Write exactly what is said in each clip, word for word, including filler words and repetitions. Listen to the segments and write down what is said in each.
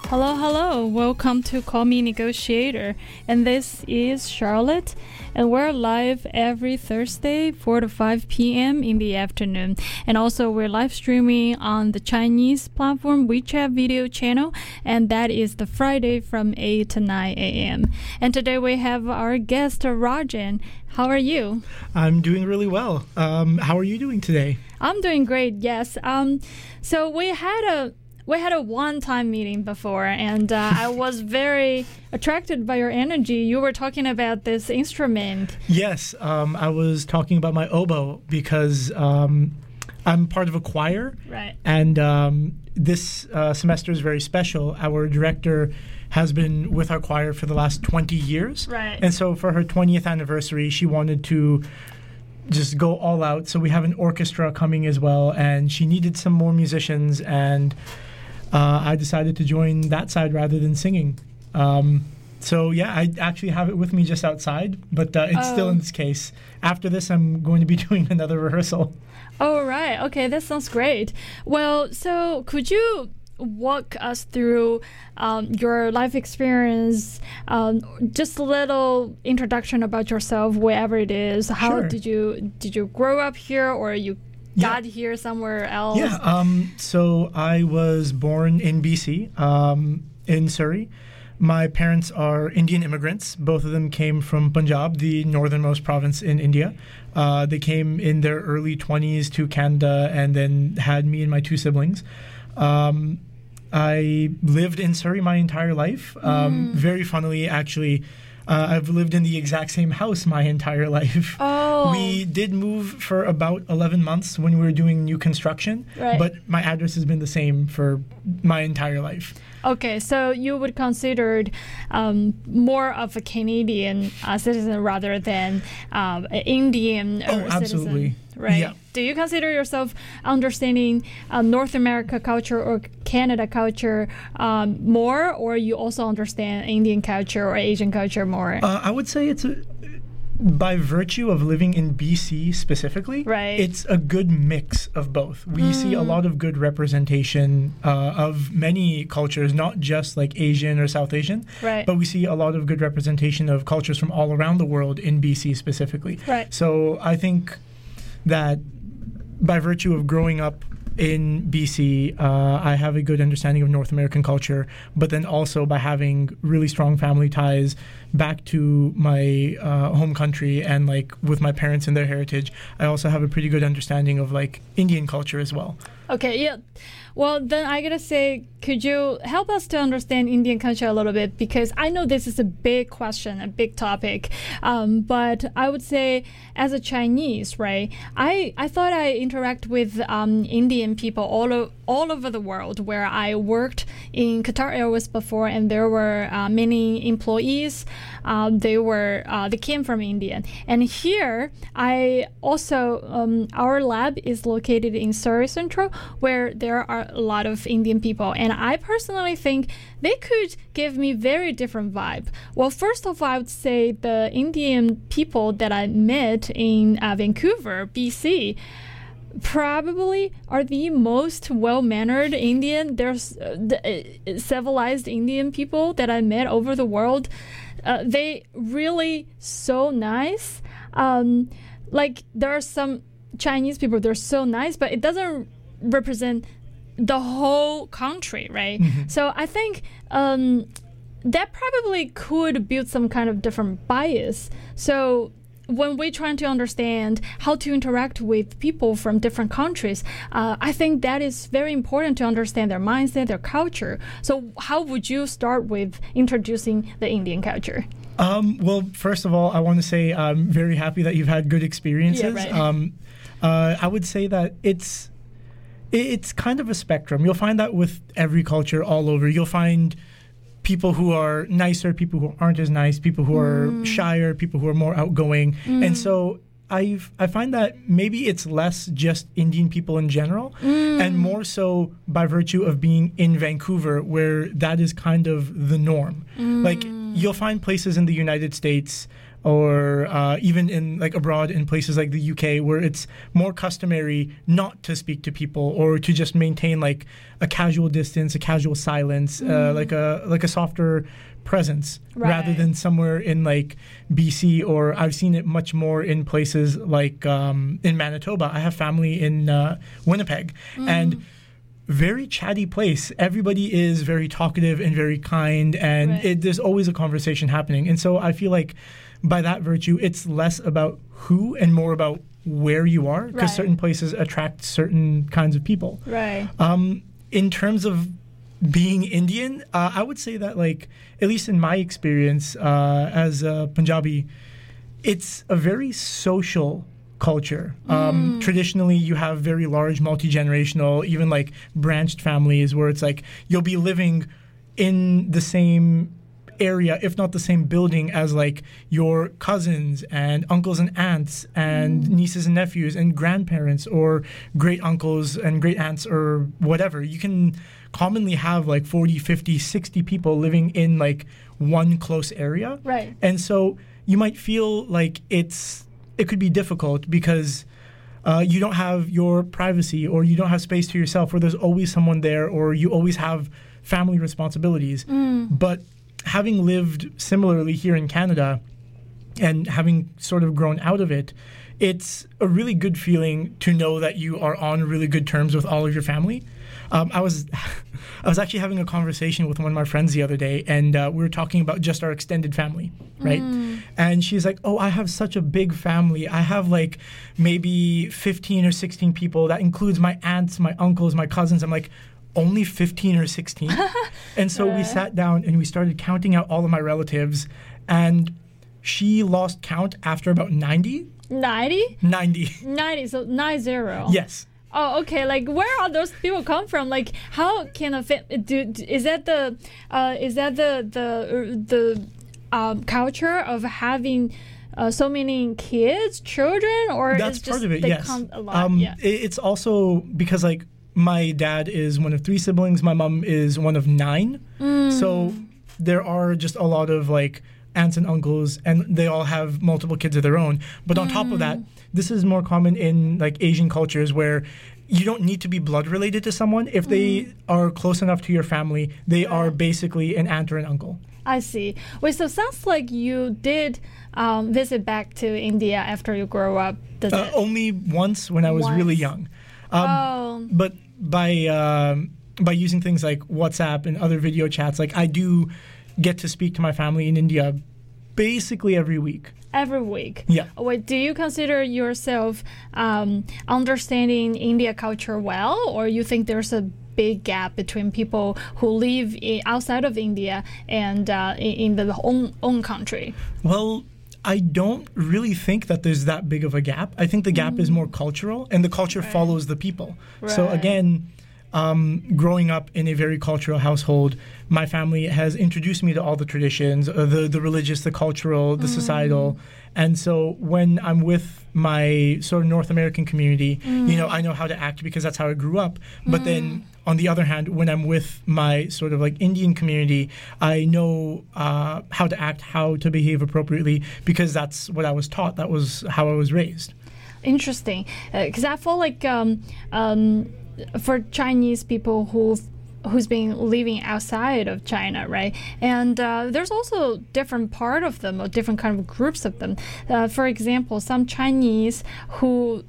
Hello, hello. Welcome to Call Me Negotiator. And this is Charlotte. And we're live every Thursday, four to five p.m. in the afternoon. And also we're live streaming on the Chinese platform WeChat video channel. And that is the Friday from eight to nine a.m. And today we have our guest, Rajan. How are you? I'm doing really well. Um, how are you doing today? I'm doing great, yes. Um, so we had a We had a one-time meeting before, and uh, I was very attracted by your energy. You were talking about this instrument. Yes, um, I was talking about my oboe because um, I'm part of a choir. Right. And um, this uh, semester is very special. Our director has been with our choir for the last twenty years. Right. And so for her twentieth anniversary, she wanted to just go all out. So we have an orchestra coming as well, and she needed some more musicians, and Uh, I decided to join that side rather than singing. Um, so, yeah, I actually have it with me just outside, but uh, it's oh. still in this case. After this, I'm going to be doing another rehearsal. Oh, right. Okay, that sounds great. Well, so could you walk us through um, your life experience, um, just a little introduction about yourself, wherever it is. How Sure. did you did you grow up here, or you got Yeah. here somewhere else? Yeah, um, so I was born in B C, um, in Surrey. My parents are Indian immigrants. Both of them came from Punjab, the northernmost province in India. Uh, they came in their early twenties to Canada and then had me and my two siblings. Um, I lived in Surrey my entire life. Um, Mm. Very funnily, actually, Uh, I've lived in the exact same house my entire life. Oh. We did move for about eleven months when we were doing new construction, Right. but my address has been the same for my entire life. Okay, so you would consider um, more of a Canadian uh, citizen rather than um, an Indian Oh, uh, absolutely. citizen, right? Yeah. Do you consider yourself understanding uh, North America culture or Canada culture um, more, or you also understand Indian culture or Asian culture more? Uh, I would say it's a, by virtue of living in B C specifically, Right. it's a good mix of both. We Mm. see a lot of good representation uh, of many cultures, not just like Asian or South Asian, Right. but we see a lot of good representation of cultures from all around the world in B C specifically. Right. So I think that by virtue of growing up in B C, uh, I have a good understanding of North American culture, but then also by having really strong family ties back to my uh, home country and like with my parents and their heritage, I also have a pretty good understanding of like Indian culture as well. Okay, yeah. Well, then I gotta say, could you help us to understand Indian culture a little bit? Because I know this is a big question, a big topic. Um, but I would say, as a Chinese, right? I, I thought I interact with um, Indian people all o- all over the world. Where I worked in Qatar Airways before, and there were uh, many employees. Um, they were uh, they came from India, and here I also um, our lab is located in Surrey Central, where there are a lot of Indian people, and I personally think they could give me very different vibe. Well, first of all, I would say the Indian people that I met in uh, Vancouver, B C, probably are the most well-mannered Indian. There's uh, the, uh, civilized Indian people that I met over the world. Uh, they really so nice. Um, like there are some Chinese people, they're so nice, but it doesn't represent the whole country, right? Mm-hmm. So I think um, that probably could build some kind of different bias. So when we're trying to understand how to interact with people from different countries, uh, I think that is very important to understand their mindset, their culture. So how would you start with introducing the Indian culture? Um, well, first of all, I want to say I'm very happy that you've had good experiences. Yeah, right. Um, uh, I would say that it's it's kind of a spectrum. You'll find that with every culture all over. You'll find people who are nicer, people who aren't as nice, people who are Mm. shyer, people who are more outgoing. Mm. And so I I find that maybe it's less just Indian people in general, Mm. and more so by virtue of being in Vancouver, where that is kind of the norm. Mm. Like you'll find places in the United States or uh, even in like abroad in places like the U K, where it's more customary not to speak to people or to just maintain like a casual distance, a casual silence, mm. uh, like a like a softer presence, right. rather than somewhere in like B C, or I've seen it much more in places like um, in Manitoba. I have family in uh, Winnipeg, mm. and very chatty place. Everybody is very talkative and very kind, and right. it, there's always a conversation happening. And so I feel like by that virtue, it's less about who and more about where you are, because right. certain places attract certain kinds of people. Right. Um, in terms of being Indian, uh, I would say that, like, at least in my experience uh, as a Punjabi, it's a very social culture. Um, mm. Traditionally, you have very large, multi-generational, even like branched families where it's like you'll be living in the same area, if not the same building, as like your cousins and uncles and aunts and mm. nieces and nephews and grandparents or great uncles and great aunts or whatever. You can commonly have like forty, fifty, sixty people living in like one close area. Right. And so you might feel like it's it could be difficult because uh, you don't have your privacy, or you don't have space to yourself, or there's always someone there, or you always have family responsibilities. Mm. But having lived similarly here in Canada and having sort of grown out of it, it's a really good feeling to know that you are on really good terms with all of your family. Um, I was I was actually having a conversation with one of my friends the other day, and uh, we were talking about just our extended family, right? Mm. And she's like, oh, I have such a big family. I have like maybe fifteen or sixteen people. That includes my aunts, my uncles, my cousins. I'm like, only fifteen or sixteen? And so yeah. we sat down and we started counting out all of my relatives, and she lost count after about ninety. ninety? ninety. ninety, so nine zero. Yes. Oh, okay. Like, where are those people come from? Like, how can a fa- do? Is that the uh, is that the the the um, culture of having uh, so many kids, children, or that's is part just of it? They Yes. come a lot? Um, yeah. It's also because like my dad is one of three siblings. My mom is one of nine. Mm. So there are just a lot of like aunts and uncles, and they all have multiple kids of their own. But on mm. top of that, this is more common in like Asian cultures where you don't need to be blood related to someone. If mm. they are close enough to your family, they right. are basically an aunt or an uncle. I see. Wait, so sounds like you did um, visit back to India after you grew up. Does uh, it? Only once when I was once. really young. Um, oh. But by um, by using things like WhatsApp and other video chats, like I do get to speak to my family in India basically every week. Every week? Yeah. Wait, do you consider yourself um, understanding India culture well, or you think there's a big gap between people who live I- outside of India and uh, in, in the own, own country? Well, I don't really think that there's that big of a gap. I think the gap mm. is more cultural, and the culture right. follows the people. Right. So again, um, growing up in a very cultural household, my family has introduced me to all the traditions, uh, the the religious, the cultural, the mm. societal. And so when I'm with my sort of North American community, mm. you know, I know how to act because that's how I grew up. But mm. then on the other hand, when I'm with my sort of like Indian community, I know uh, how to act, how to behave appropriately, because that's what I was taught. That was how I was raised. Interesting. Because uh, I feel like um, um, for Chinese people who've who's been living outside of China, right? And uh, there's also different part of them, or different kind of groups of them. Uh, for example, some Chinese who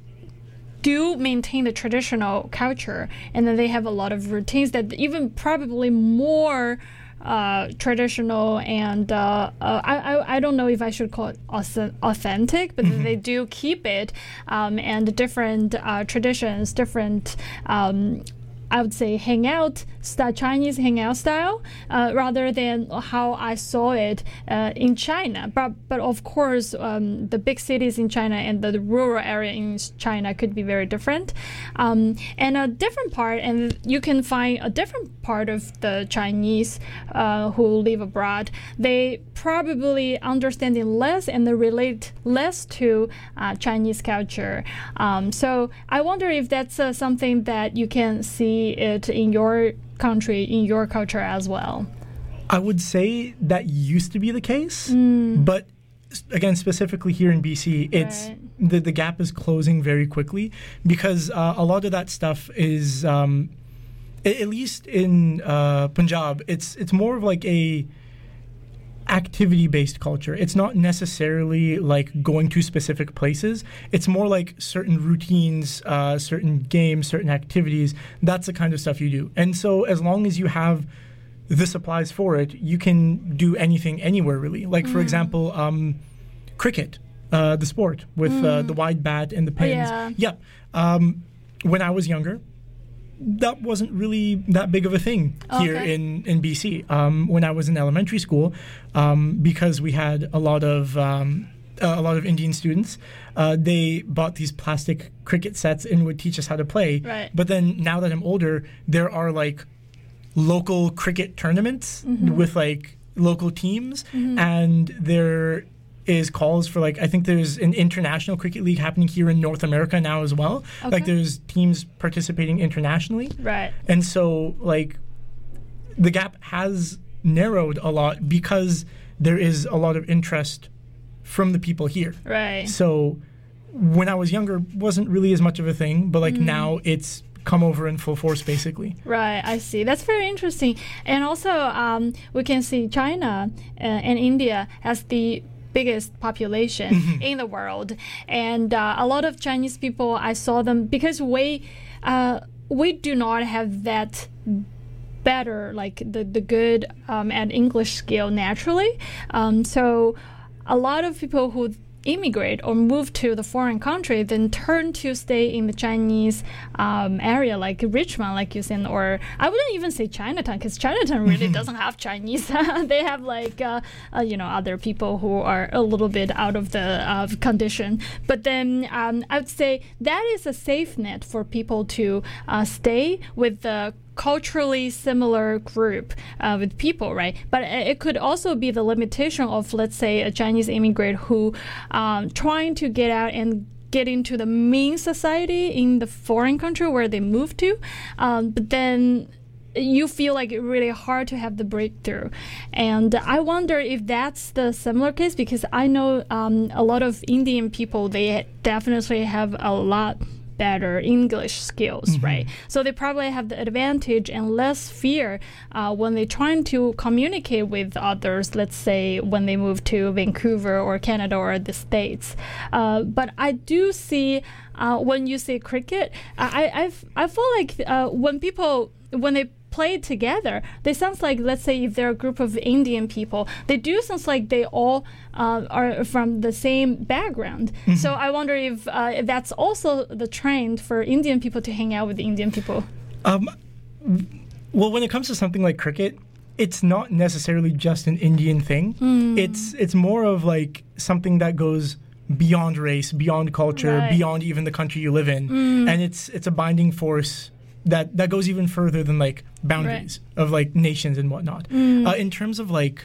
do maintain the traditional culture, and then they have a lot of routines that even probably more uh, traditional and uh, uh, I, I I don't know if I should call it authentic, but mm-hmm. they do keep it, um, and different uh, traditions, different um, I would say hangout style, Chinese hangout style, uh, rather than how I saw it uh, in China. But but of course, um, the big cities in China and the, the rural area in China could be very different. Um, and a different part, and you can find a different part of the Chinese uh, who live abroad. They probably understanding less and they relate less to uh, Chinese culture. Um, so I wonder if that's uh, something that you can see it in your country, in your culture as well. I would say that used to be the case, mm. but again, specifically here in B C, it's Right. the the gap is closing very quickly because uh, a lot of that stuff is, um, a- at least in uh, Punjab, it's it's more of like a activity-based culture. It's not necessarily like going to specific places. It's more like certain routines, uh, certain games, certain activities. That's the kind of stuff you do. And so as long as you have the supplies for it, you can do anything anywhere, really. Like, for example, um, cricket, uh, the sport with uh, the wide bat and the pins. yeah. Yeah. Um, when I was younger, that wasn't really that big of a thing here Okay. in, in B C. Um, when I was in elementary school, um, because we had a lot of um, uh, a lot of Indian students, uh, they bought these plastic cricket sets and would teach us how to play. Right. But then now that I'm older, there are like local cricket tournaments Mm-hmm. with like local teams, and there is calls for like I think there's an international cricket league happening here in North America now as well. Like Okay. there's teams participating internationally, Right. and so like the gap has narrowed a lot because there is a lot of interest from the people here. Right. So when I was younger, wasn't really as much of a thing, but like Mm. now it's come over in full force basically. Right, I see. That's very interesting. And also, um, we can see China uh, and India as the biggest population Mm-hmm. in the world, and uh, a lot of Chinese people, I saw them because we uh, we do not have that better like the the good um, at English skill naturally. Um, so a lot of people who immigrate or move to the foreign country then turn to stay in the Chinese um, area like Richmond, like you said, or I wouldn't even say Chinatown because Chinatown really doesn't have Chinese. They have like uh, uh, you know other people who are a little bit out of the uh, condition. But then um, I would say that is a safe net for people to uh, stay with the culturally similar group uh, with people, right? But it could also be the limitation of, let's say, a Chinese immigrant who um, trying to get out and get into the main society in the foreign country where they moved to, um, but then you feel like it's really hard to have the breakthrough. And I wonder if that's the similar case because I know um, a lot of Indian people, they definitely have a lot better English skills, Mm-hmm. right? So they probably have the advantage and less fear uh, when they're trying to communicate with others, let's say when they move to Vancouver or Canada or the States. Uh, but I do see uh, when you say cricket, I, I've, I feel like uh, when people, when they play together, they sounds like, let's say if they're a group of Indian people, they do sounds like they all uh, are from the same background. Mm-hmm. So I wonder if, uh, if that's also the trend for Indian people to hang out with Indian people. Um, well, when it comes to something like cricket, it's not necessarily just an Indian thing. Mm. It's it's more of like something that goes beyond race, beyond culture, Right. beyond even the country you live in, and it's it's a binding force that that goes even further than like boundaries of like nations and whatnot. Uh, in terms of like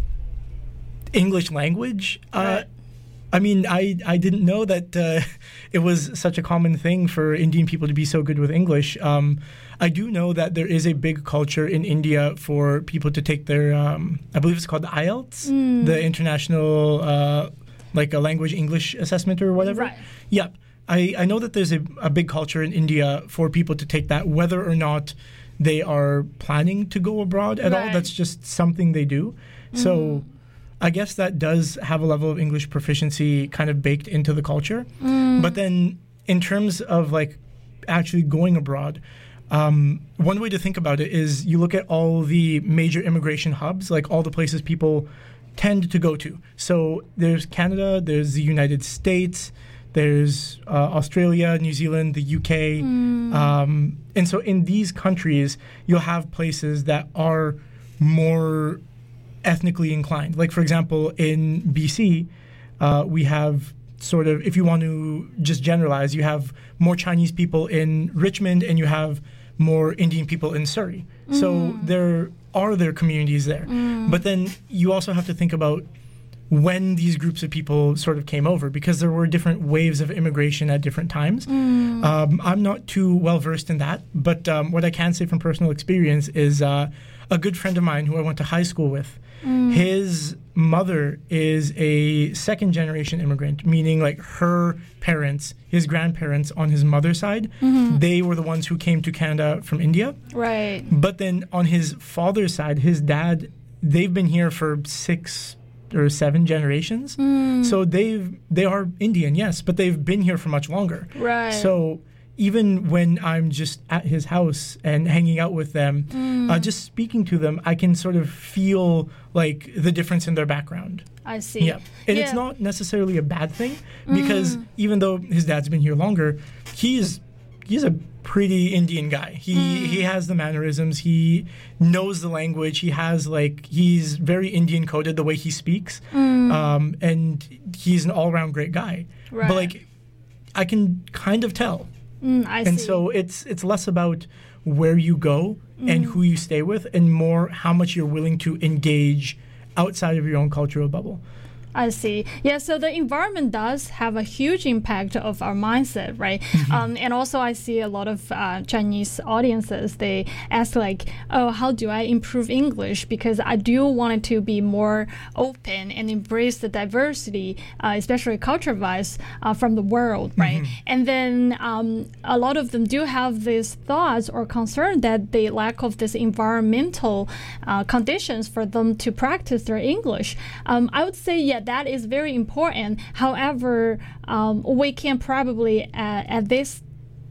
English language, uh, Right. I mean, I, I didn't know that uh, it was such a common thing for Indian people to be so good with English. Um, I do know that there is a big culture in India for people to take their, um, I believe it's called the I E L T S, the International uh, like a language English assessment or whatever. Right. Yep. I, I know that there's a, a big culture in India for people to take that, whether or not they are planning to go abroad at all. Right. That's just something they do. So I guess that does have a level of English proficiency kind of baked into the culture. But then in terms of like actually going abroad, um, one way to think about it is you look at all the major immigration hubs, like all the places people tend to go to. So there's Canada, there's the United States, there's uh, Australia, New Zealand, the U K. Um, and so in these countries, you'll have places that are more ethnically inclined. Like, for example, in B C, uh, we have sort of, if you want to just generalize, you have more Chinese people in Richmond and you have more Indian people in Surrey. So there are their communities there. But then you also have to think about when these groups of people sort of came over, because there were different waves of immigration at different times. Mm. Um, I'm not too well versed in that, but um, what I can say from personal experience is uh, a good friend of mine who I went to high school with, Mm. his mother is a second generation immigrant, meaning like her parents, his grandparents on his mother's side, Mm-hmm. they were the ones who came to Canada from India. Right. But then on his father's side, his dad, they've been here for six or seven generations. Mm. So they've they are Indian, yes, but they've been here for much longer. Right. So even when I'm just at his house and hanging out with them, Mm. uh, just speaking to them, I can sort of feel like the difference in their background. I see. Yeah. And Yeah. it's not necessarily a bad thing because Mm. even though his dad's been here longer, he's he's a pretty Indian guy. He Mm. he has the mannerisms, he knows the language, he has like he's very Indian coded the way he speaks. Mm. Um, and he's an all-around great guy. Right. But like I can kind of tell. Mm, I And see. so it's it's less about where you go and who you stay with, and more how much you're willing to engage outside of your own cultural bubble. I see. Yeah, so the environment does have a huge impact of our mindset, right? Um, and also, I see a lot of uh, Chinese audiences. They ask like, "Oh, how do I improve English?" Because I do want it to be more open and embrace the diversity, uh, especially culture-wise, uh, from the world, right? And then um, a lot of them do have these thoughts or concern that they lack of this environmental uh, conditions for them to practice their English. Um, I would say, yeah, that is very important. However, um, we can probably uh, at this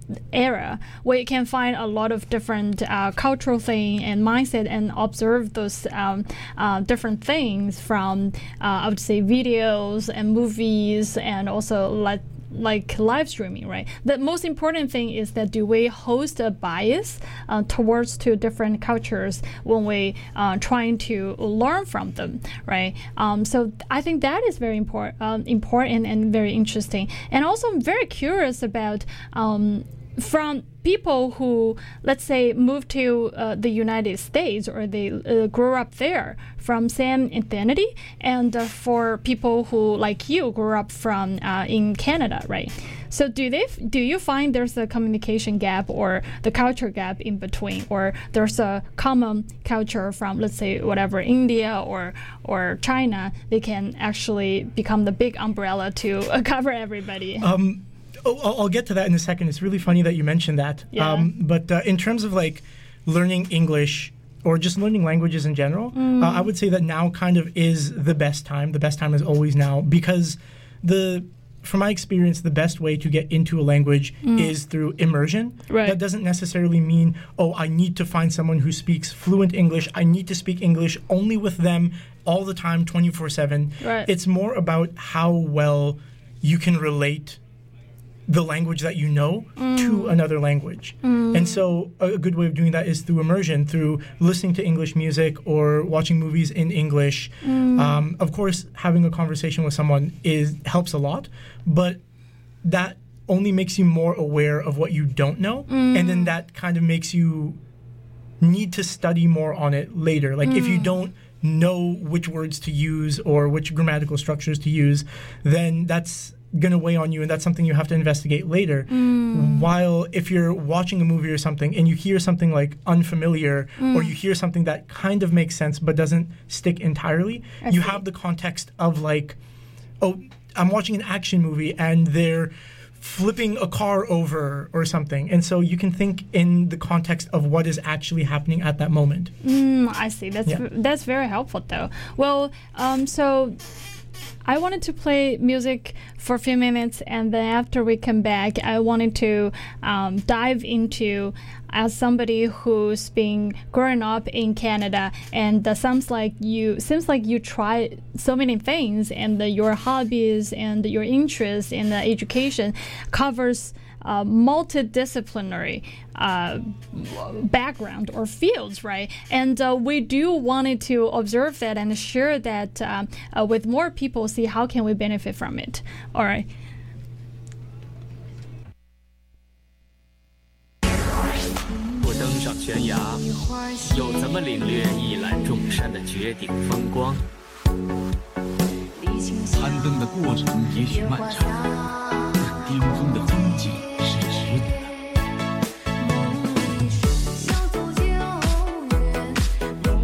era we can find a lot of different uh, cultural thing and mindset and observe those um, uh, different things from uh, I would say videos and movies and also like like live streaming, right? The most important thing is that do we host a bias uh, towards two different cultures when we uh, trying to learn from them, right? Um, so I think that is very important, um, important and very interesting. And also, I'm very curious about um, from people who, let's say, moved to uh, the United States or they uh, grew up there from same identity, and uh, for people who, like you, grew up from uh, in Canada, right? So do they? F- do you find there's a communication gap or the culture gap in between, or there's a common culture from, let's say, whatever India or or China? They can actually become the big umbrella to uh, cover everybody. Um, oh, I'll, I'll get to that in a second. It's really funny that you mentioned that. Yeah. Um, but uh, in terms of like learning English or just learning languages in general, Mm. uh, I would say that now kind of is the best time. The best time is always now because the from my experience, the best way to get into a language Mm. is through immersion. Right. That doesn't necessarily mean, oh, I need to find someone who speaks fluent English. I need to speak English only with them all the time, twenty-four seven. Right. It's more about how well you can relate the language that you know to another language. And so a, a good way of doing that is through immersion, through listening to English music or watching movies in English. Um, of course, having a conversation with someone is helps a lot, but that only makes you more aware of what you don't know. And then that kind of makes you need to study more on it later. Like if you don't know which words to use or which grammatical structures to use, then that's going to weigh on you, and that's something you have to investigate later. While if you're watching a movie or something and you hear something like unfamiliar or you hear something that kind of makes sense but doesn't stick entirely, I you see. have the context of like, oh, I'm watching an action movie and they're flipping a car over or something. And so you can think in the context of what is actually happening at that moment. Mm, I see. That's Yeah. that's very helpful, though. Well, um, so I wanted to play music for a few minutes, and then after we come back, I wanted to um, dive into, as somebody who's been growing up in Canada, and uh, sounds like you seems like you try so many things, and uh, your hobbies and your interests in the education covers uh, multidisciplinary uh, background or fields, right? And uh, we do wanted to observe that and share that uh, uh, with more people, see how can we benefit from it. All right. 不登上悬崖，又怎么领略一览众山的绝顶风光？ 攀登的过程也许漫长，但巅峰的风景是值得的。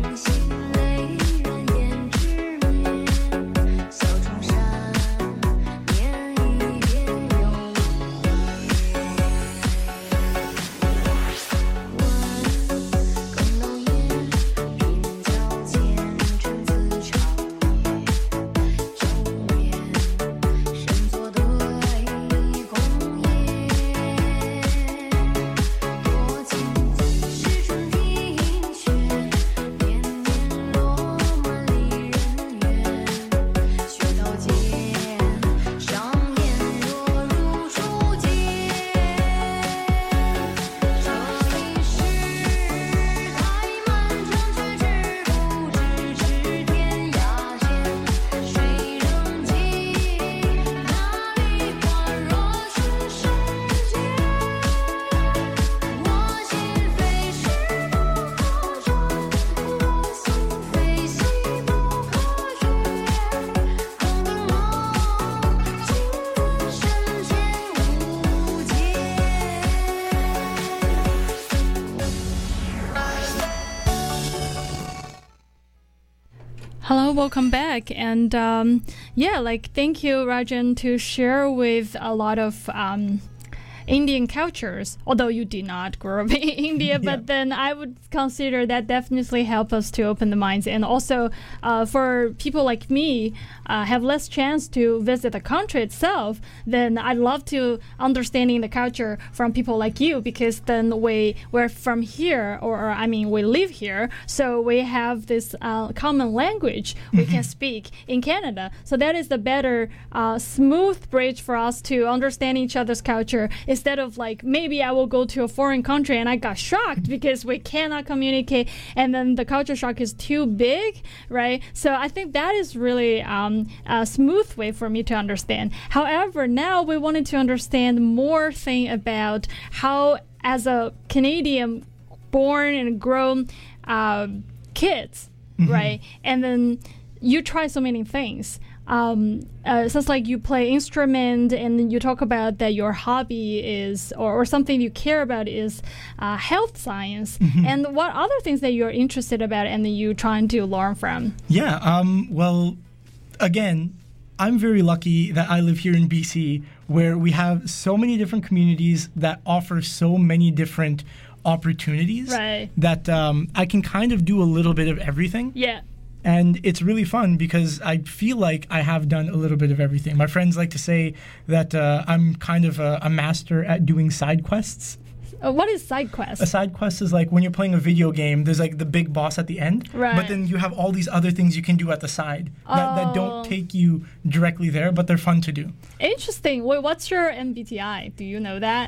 Hello, welcome back. And um, yeah, like thank you, Rajan, to share with a lot of um, Indian cultures, although you did not grow up in India, but yeah. then I would consider that definitely help us to open the minds. And also uh, for people like me, uh, have less chance to visit the country itself, then I'd love to understanding the culture from people like you, because then we, we're from here, or, or I mean, we live here, so we have this uh, common language we mm-hmm. can speak in Canada. So that is the better, uh, smooth bridge for us to understand each other's culture, instead of like, maybe I will go to a foreign country and I got shocked because we cannot communicate, and then the culture shock is too big, right? So I think that is really um, a smooth way for me to understand. However, now we wanted to understand more thing about how, as a Canadian born and grown uh, kids, mm-hmm. right? And then you try so many things. Um, uh, sounds like you play instrument, and you talk about that your hobby is, or, or something you care about is uh, health science. Mm-hmm. And what other things that you're interested about and that you're trying to learn from? Yeah, um, well, again, I'm very lucky that I live here in B C, where we have so many different communities that offer so many different opportunities, right. that um, I can kind of do a little bit of everything. Yeah. And it's really fun because I feel like I have done a little bit of everything. My friends like to say that uh, I'm kind of a, a master at doing side quests. Uh, what is side quest? A side quest is like when you're playing a video game, there's like the big boss at the end, right. but then you have all these other things you can do at the side oh. that, that don't take you directly there, but they're fun to do. Interesting. Wait, what's your M B T I? Do you know that?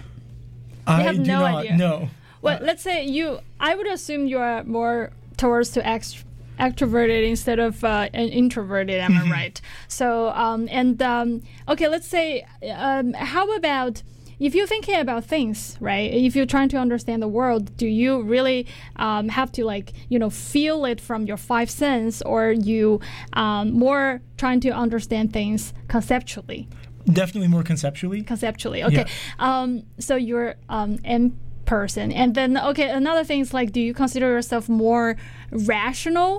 I you have do no not idea. know. Well, uh, let's say you, I would assume you are more towards to extrovert. extroverted instead of uh, an introverted, am I right? So, um, and um, okay, let's say, um, how about if you're thinking about things, right? If you're trying to understand the world, do you really um, have to like, you know, feel it from your five senses, or you um, more trying to understand things conceptually? Definitely more conceptually. Conceptually, okay. Yeah. Um, so you're um, M person. And then, okay, another thing is like, do you consider yourself more rational?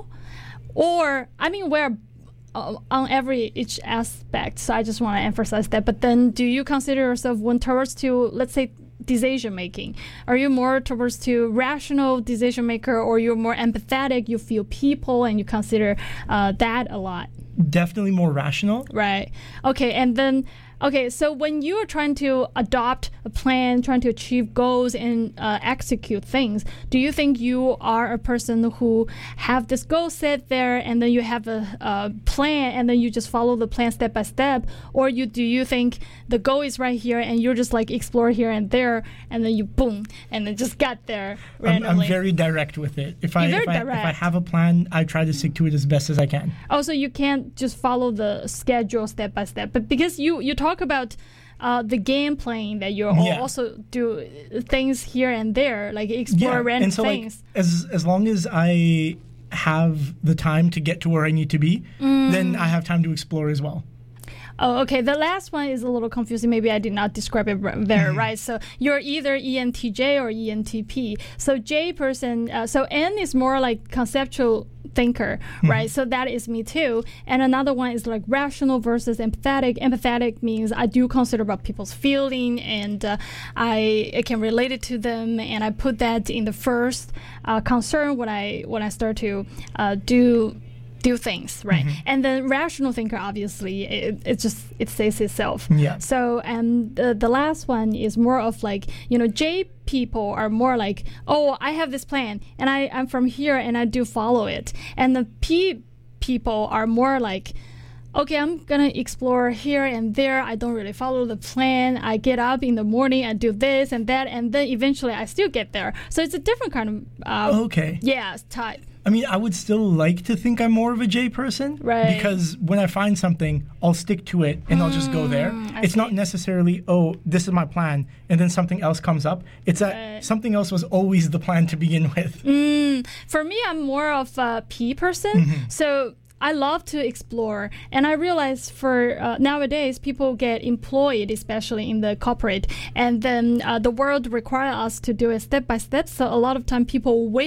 Or, I mean, we're uh, on every each aspect, so I just want to emphasize that. But then, do you consider yourself one towards to, let's say, decision making? Are you more towards to rational decision maker, or you're more empathetic, you feel people and you consider uh, that a lot? Definitely more rational. Right. Okay, and then okay, so when you are trying to adopt a plan, trying to achieve goals and uh, execute things, do you think you are a person who have this goal set there, and then you have a, a plan, and then you just follow the plan step by step, or you do you think the goal is right here, and you're just like explore here and there, and then you boom, and then just get there randomly? I'm, I'm very direct with it. If I You're if very I, direct. if I have a plan, I try to stick to it as best as I can. Oh, so you can't just follow the schedule step by step, but because you you talk about uh, the game playing, that you yeah. also do things here and there, like explore yeah. random and so, things. Like, as as long as I have the time to get to where I need to be, mm. then I have time to explore as well. Oh, okay. The last one is a little confusing. Maybe I did not describe it very mm-hmm. right. So you're either E N T J or E N T P. So J person, uh, so N is more like conceptual thinker, mm-hmm. right? So that is me too. And another one is like rational versus empathetic. Empathetic means I do consider about people's feeling, and uh, I, I can relate it to them, and I put that in the first uh, concern when I when I start to uh, do. do things, right? Mm-hmm. And then rational thinker, obviously, it, it just, it says itself. Yeah. So, and the, the last one is more of like, you know, J people are more like, oh, I have this plan, and I, I'm from here, and I do follow it. And the P people are more like, okay, I'm going to explore here and there. I don't really follow the plan. I get up in the morning, I do this and that, and then eventually I still get there. So it's a different kind of, uh, okay. yeah, type. I mean, I would still like to think I'm more of a J person, right? Because when I find something, I'll stick to it and mm, I'll just go there. I it's see. Not necessarily, oh, this is my plan, and then something else comes up. It's that right. something else was always the plan to begin with. Mm, for me, I'm more of a P person, mm-hmm. so I love to explore, and I realize for uh, nowadays people get employed, especially in the corporate, and then uh, the world requires us to do it step by step. So a lot of time people wish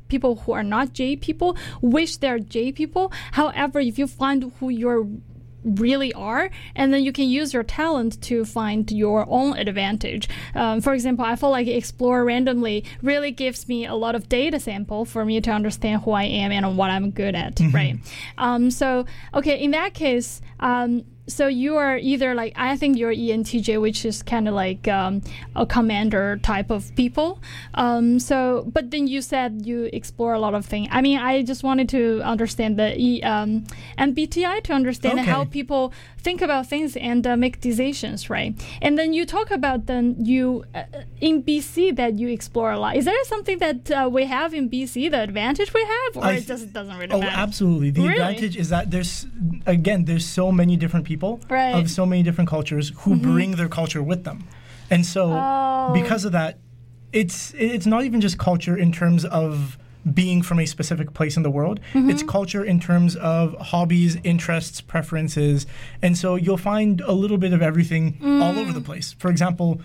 people who are not J people wish they're J people. However, if you find who you're really are, and then you can use your talent to find your own advantage. Um, for example, I feel like Explore randomly really gives me a lot of data sample for me to understand who I am and what I'm good at, mm-hmm. right? Um, so, okay, in that case, um, so you are either like, I think you're E N T J, which is kind of like um, a commander type of people. Um, so, but then you said you explore a lot of things. I mean, I just wanted to understand the e, um, M B T I to understand okay. how people think about things and uh, make decisions, right? And then you talk about then you uh, in B C that you explore a lot. Is there something that uh, we have in B C, the advantage we have, or th- it just doesn't really oh, matter? Oh, absolutely. The really? advantage is that there's, again, there's so many different people right. of so many different cultures who mm-hmm. bring their culture with them. And so oh. because of that, it's it's not even just culture in terms of being from a specific place in the world. Mm-hmm. It's culture in terms of hobbies, interests, preferences. And so you'll find a little bit of everything mm. all over the place. For example,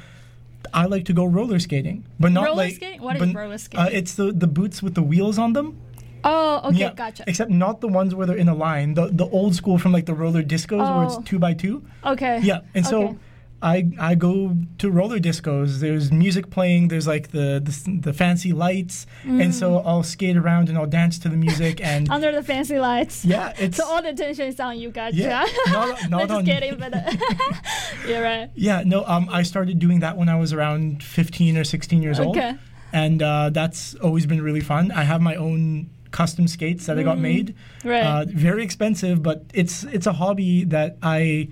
I like to go roller skating, but not roller like skating? What but, is roller skating? Uh, it's the, the boots with the wheels on them. Oh, okay, yeah, gotcha. Except not the ones where they're in a line. The the old school from like the roller discos oh. where it's two by two. Okay. Yeah, and so okay. I I go to roller discos. There's music playing. There's like the the, the fancy lights, mm. and so I'll skate around and I'll dance to the music and under the fancy lights. Yeah, it's so all the attention is on you, gotcha. Yeah, not, not just on. kidding, but uh, you're right. Yeah, no. Um, I started doing that when I was around fifteen or sixteen years okay. old, and uh, that's always been really fun. I have my own custom skates that mm. I got made. Right. Uh, very expensive, but it's it's a hobby that I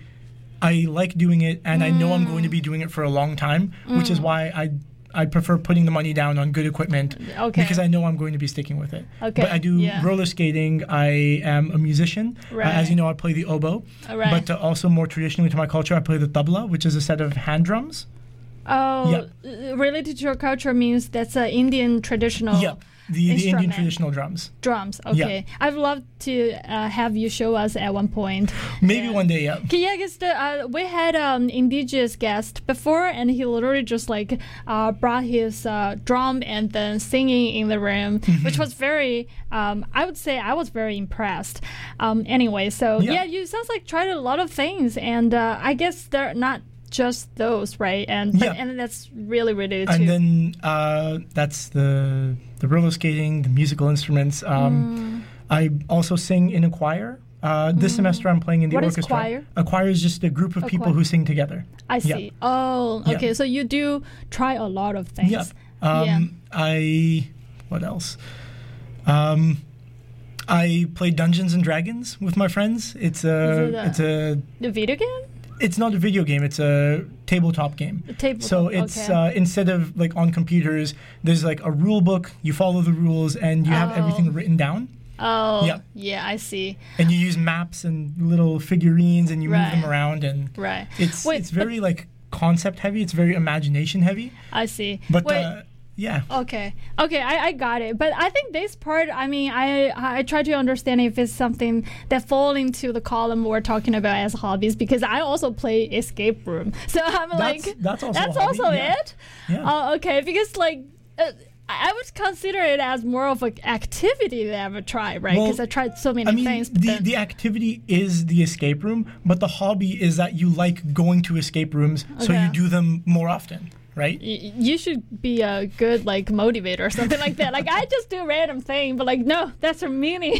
I like doing it, and mm. I know I'm going to be doing it for a long time, mm. which is why I I prefer putting the money down on good equipment okay. because I know I'm going to be sticking with it. Okay. But I do yeah. roller skating. I am a musician. Right. Uh, as you know, I play the oboe. Right. But uh, also more traditionally to my culture, I play the tabla, which is a set of hand drums. Oh, yeah. related to your culture means that's an Indian traditional yeah. The, the Indian traditional drums. Drums, okay. Yeah. I'd love to uh, have you show us at one point. Maybe yeah. one day, yeah. Okay, yeah, because uh, we had an um, indigenous guest before, and he literally just like uh, brought his uh, drum and then singing in the room, mm-hmm. which was very, um, I would say I was very impressed. Um, anyway, so yeah. yeah, you sounds like tried a lot of things, and uh, I guess they're not just those, right? And but, yeah. and that's really related and to. And then uh, that's the the roller skating, the musical instruments. Um, mm. I also sing in a choir. Uh, this mm. semester I'm playing in the what orchestra. What is choir? A choir is just a group of a people choir. who sing together. I see. Yeah. Oh, okay. Yeah. So you do try a lot of things. Yeah. Um, yeah. I what else? Um, I play Dungeons and Dragons with my friends. It's a, it a it's a the video game. It's not a video game. It's a tabletop game. A tabletop, so it's okay. uh, instead of like on computers, there's like a rule book. You follow the rules, and you oh. have everything written down. Oh, yeah, yeah, I see. And you use maps and little figurines, and you right. move them around, and right. It's Wait, it's very like concept heavy. It's very imagination heavy. I see. But Wait. Uh, yeah. Okay. Okay, I, I got it. But I think this part, I mean, I I try to understand if it's something that falls into the column we're talking about as hobbies, because I also play escape room. So I'm that's, like, that's also, that's a hobby. also yeah. it? Yeah. Uh, okay, because like, uh, I would consider it as more of an activity that I've tried, right? Because well, I tried so many I mean, things. The, then... the activity is the escape room, but the hobby is that you like going to escape rooms, okay. so you do them more often. Right? Y- you should be a good like motivator or something like that. Like I just do random thing, but like no, that's a meaning.